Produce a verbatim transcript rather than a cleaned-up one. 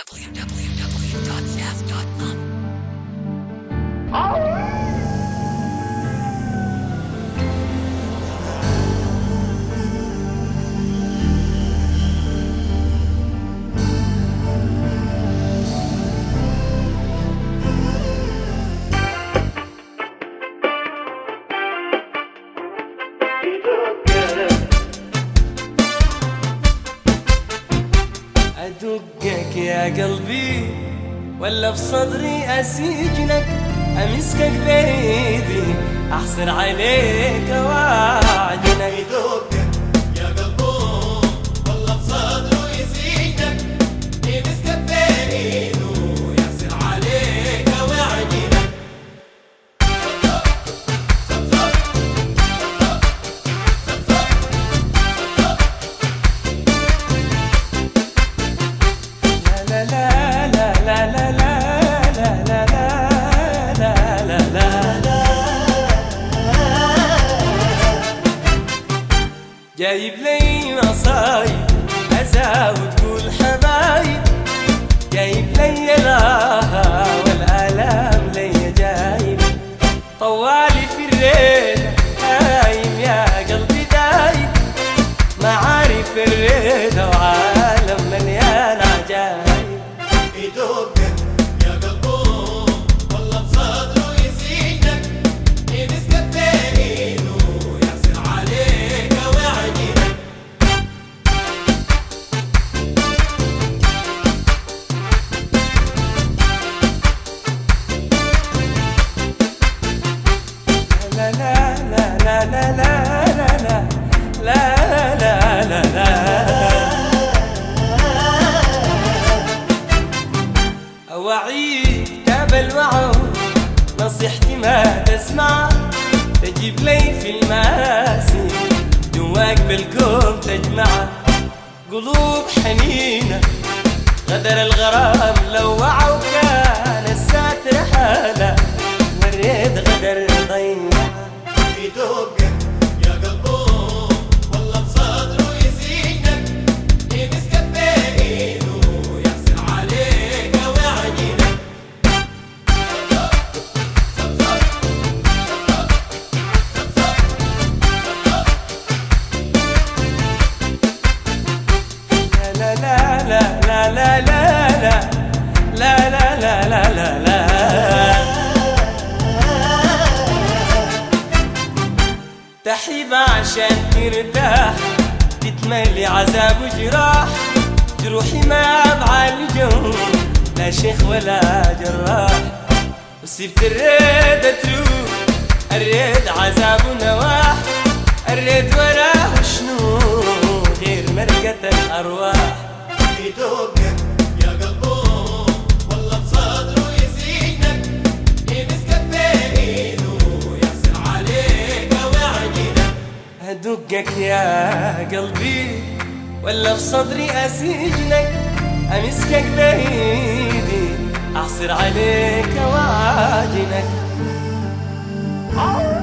w w w dot zaf dot com. أدقك يا قلبي ولا بصدري أسجنك، أمسكك بإيدي أحصر عليك وأعجنك. يدقك يا قلبي ولا بصدره يسجنك، يمسكك بإيده يحصر عليك ويعجنك. لا لا لا لا لا لا لا لا لا لا لا. جايب لي مصايب أزاود كل حبايب، جايب لي الآه والآلام لي جايب، طوالي في الليل هايم يا قلبي دايب، معارف الريدة وعالم مليان عجايب. يدقك يا قلبي ولا بصدره يسجنك، يمسكك بإيده يحصر عليك ويعجنك. لا لا لا لا لا لا لا لا لا لا لا. أوعيك تقبل معه نصيحتي ما تسمع، تجيب لي في المآسي جواك بالكون تجمع، قلوب حنينة غدر الغرام لوعه، وكان الساتر حالة والريد غدر ضيع. يدقك يا قلبي ولا بصدره يسجنك، يمسكك بإيده يحصر عليك ويعجنك. لا لا لا لا لا لا لا لا لا لا لا لا. تحيب عشان ترتاح، تتملي عذاب وجراح، جروحي ما بعالجهم لا شيخ ولا جراح، وسبت الريد تروح، الريد عذاب ونواح، الريد وراه شنو غير مرقة الأرواح. يدقك يا قلبي ولا بصدره يسجنك، يمسكك بإيده يحصر عليك ويعجنك. أدقك يا قلبي ولا بصدري أسجنك، أمسكك بإيدي أحصر عليك وأعجنك.